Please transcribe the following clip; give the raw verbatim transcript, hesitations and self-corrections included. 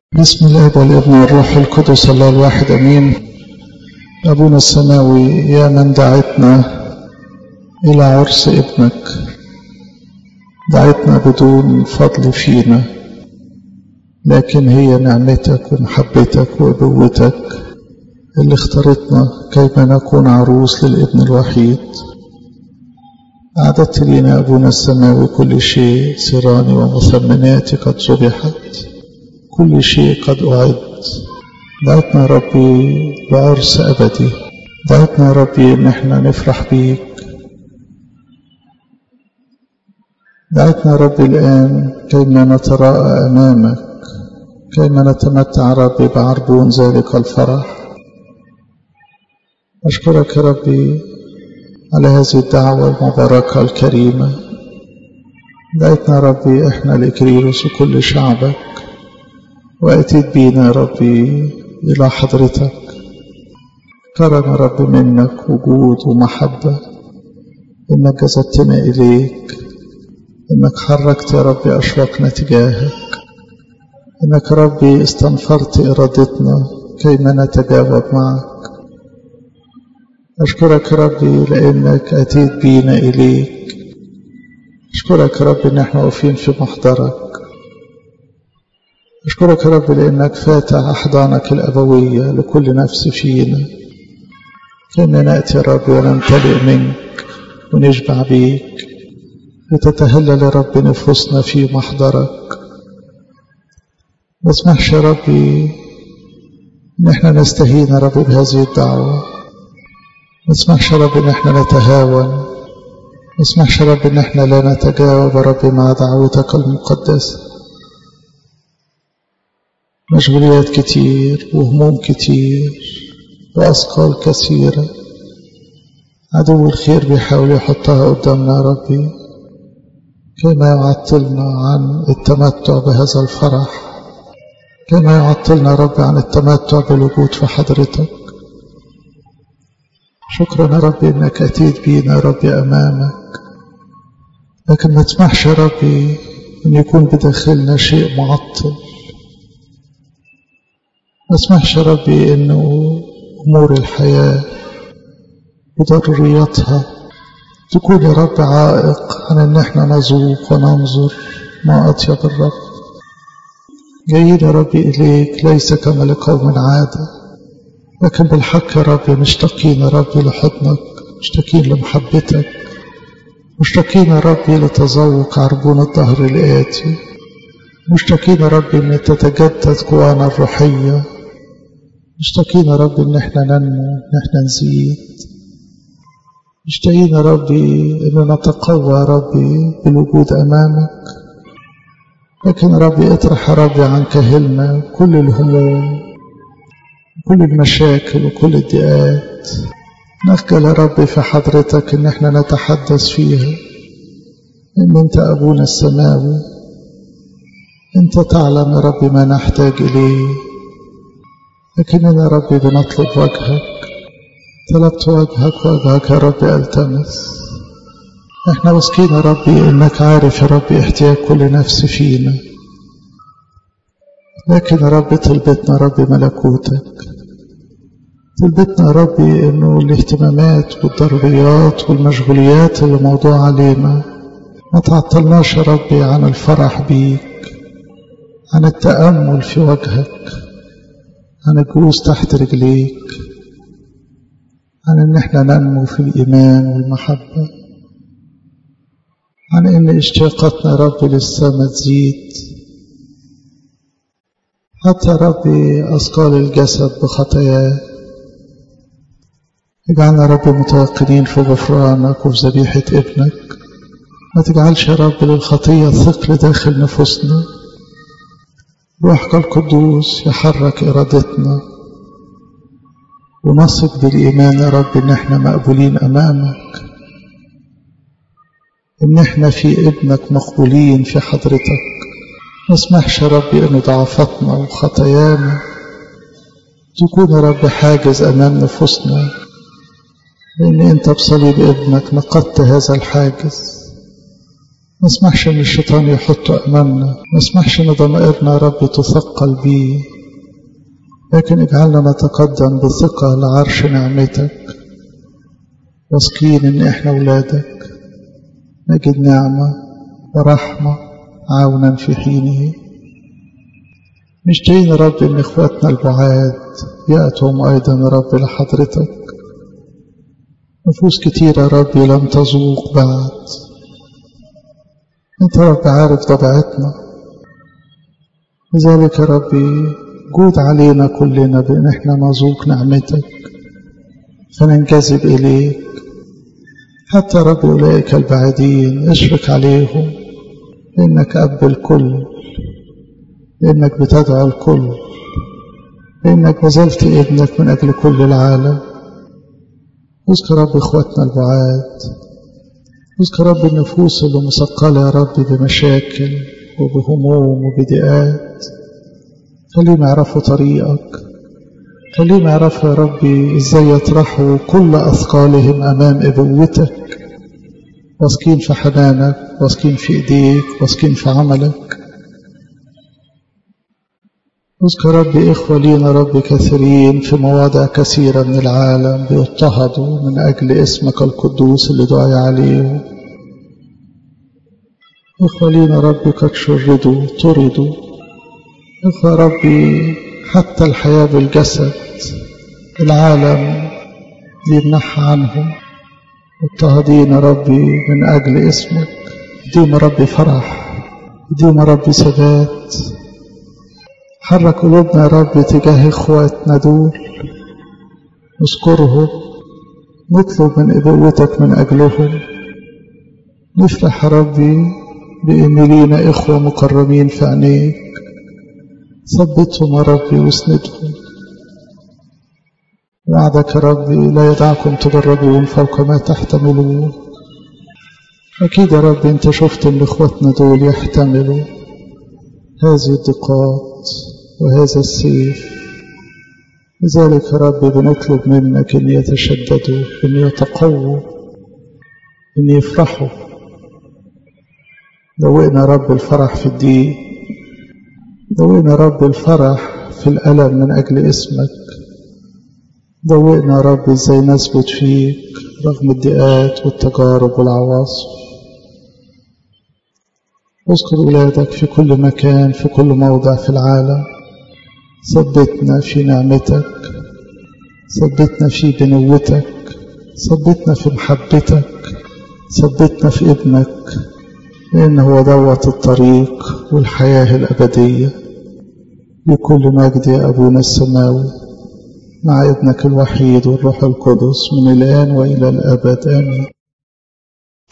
بسم الله والابن والروح القدس الله الواحد امين. ابونا السماوي، يا من دعتنا الى عرس ابنك، دعتنا بدون فضل فينا، لكن هي نعمتك ومحبتك وابوتك اللي اختارتنا كيما نكون عروس للابن الوحيد. أعددت لنا أبونا السماوي كل شيء، سراني ومثمناتي قد ذبحت، كل شيء قد أعد. دعتنا ربي بعرس أبدي، دعتنا ربي إن احنا نفرح بيك، دعتنا ربي الآن كيما نتراءى أمامك، كيما نتمتع ربي بعربون ذلك الفرح. أشكرك يا ربي على هذه الدعوة المباركة الكريمة. دعتنا ربي احنا لإكريروس وكل شعبك، وأتيت بينا يا ربي إلى حضرتك. كرم ربي منك وجود ومحبة، إنك جذبتنا إليك، إنك حركت يا ربي أشواقنا تجاهك، إنك ربي استنفرت إرادتنا كيما نتجاوب معك. أشكرك ربي لأنك أتيت بينا إليك. أشكرك ربي إن احنا واقفين في محضرك. أشكرك ربي لأنك فاتح أحضانك الأبوية لكل نفس فينا، كيما نأتي ربي ونمتلئ منك ونشبع بيك، وتتهلل ربي نفوسنا في محضرك. ما اسمحش ربي إن احنا نستهين ربي بهذه الدعوة، ما اسمحش ربي إن احنا نتهاون، ما اسمحش ربي إن احنا لا نتجاوب ربي مع دعوتك المقدسة. مشغوليات كتير وهموم كتير وأثقال كثيرة، عدو الخير بيحاول يحطها قدامنا ربي كما يعطلنا عن التمتع بهذا الفرح، كما يعطلنا ربي عن التمتع بالوجود في حضرتك. شكرا يا ربي إنك أتيت بينا يا ربي أمامك، لكن ما تسمحش يا ربي إن يكون بداخلنا شيء معطل. ما تسمحش يا ربي إنه أمور الحياة وضرورياتها تكون يا رب عائق عن إن احنا نذوق وننظر ما أطيب الرب. جايين يا ربي إليك ليس كما لقوم عادة، لكن بالحق يا ربي مشتاقين يا ربي لحضنك، مشتاقين لمحبتك، مشتاقين يا ربي لتذوق عربون الظهر الآتي، مشتاقين يا ربي ان تتجدد قوانا الروحية، مشتاقين يا ربي ان احنا ننمو، ان احنا نزيد، مشتاقين يا ربي ان نتقوى يا ربي بالوجود امامك. لكن يا ربي اطرح يا ربي عن كاهلنا كل الهموم، كل المشاكل وكل الضيقات، نخجل يا ربي في حضرتك ان احنا نتحدث فيها، ان انت ابونا السماوي، انت تعلم يا ربي ما نحتاج اليه، لكننا يا ربي بنطلب وجهك. طلبت وجهك وجهك يا ربي التمس. احنا واثقين يا ربي انك عارف يا ربي احتياج كل نفس فينا، لكن يا ربي طلبتنا يا ربي ملكوتك، طلبتنا يا ربي انه الاهتمامات والضروريات والمشغوليات اللي موضوع علينا ما تعطلناش يا ربي عن الفرح بيك، عن التأمل في وجهك، عن الجلوس تحت رجليك، عن ان احنا ننمو في الايمان والمحبة، عن ان اشتياقاتنا يا ربي للسماء تزيد، حتى ربي أثقال الجسد بخطاياه. اجعلنا ربي متيقنين في غفرانك وفي ذبيحة ابنك. ما تجعلش يا رب للخطية ثقل داخل نفوسنا. روحك القدوس يحرك إرادتنا، ونثق بالإيمان يا رب إن احنا مقبولين أمامك، إن احنا في ابنك مقبولين في حضرتك. ما اسمحش يا ربي إن ضعفاتنا وخطايانا تكون يا رب حاجز أمام نفوسنا، لأن أنت بصليب ابنك نقضت هذا الحاجز. ما اسمحش ان الشيطان يحط امامنا، ما اسمحش ان ضمائرنا يا رب تثقل بيه، لكن اجعلنا نتقدم بثقة لعرش نعمتك، واثقين ان احنا اولادك نجد نعمة ورحمة عونا في حينه. مشتاقين يا رب ان اخواتنا البعاد يأتوا ايضا يا رب لحضرتك، نفوس كتيرة يا رب لم تذوق بعد، انت يا رب عارف طبيعتنا، لذلك يا رب جود علينا كلنا بان احنا نذوق نعمتك فننجذب اليك. حتى رب اولئك البعيدين اشفق عليهم، لانك اب الكل، لانك بتدعو الكل، لانك بذلت ابنك من اجل كل العالم. اذكر رب اخواتنا البعاد، اذكر رب النفوس اللي مثقله يا رب بمشاكل وبهموم وبضيقات، خليهم يعرفوا طريقك، خليهم يعرفوا يا ربي ازاي يطرحوا كل اثقالهم امام ابوتك، واثقين في حنانك، واثقين في ايديك، واثقين في عملك. اذكر ربي إخوة لينا ربي كثيرين في مواضع كثيرة من العالم بيضطهدوا من أجل اسمك القدوس اللي دعي عليه. إخوة لينا ربي قد شردوا طردوا، إخوة ربي حتى الحياة بالجسد العالم يمنح عنهم، مضطهدين ربي من أجل اسمك. اديهم ربي فرح، اديهم ربي ثبات. حرك قلوبنا يا رب تجاه اخواتنا دول، نذكرهم، نطلب من ابوتك من اجلهم. نفرح يا ربي بان لينا اخوه مقربين في عينيك، ثبتهم يا ربي واسندهم. وعدك يا ربي لا يدعكم تجربون فوق ما تحتملون. اكيد يا ربي انت شفت ان اخواتنا دول يحتملوا هذه الضيقات وهذا السيف، لذلك يا رب بنطلب منك ان يتشددوا، ان يتقووا، ان يفرحوا. دوقنا يا رب الفرح في الدين، دوقنا يا رب الفرح في الألم من أجل اسمك، دوقنا يا رب ازاي نثبت فيك رغم الضيقات والتجارب والعواصف. اذكر أولادك في كل مكان في كل موضع في العالم، ثبتنا في نعمتك، ثبتنا في بنوتك، ثبتنا في محبتك، ثبتنا في ابنك، لأنه هو دوت الطريق والحياة الأبدية. بكل مجد يا أبونا السماوي مع ابنك الوحيد والروح القدس من الآن وإلى الأبد آمين.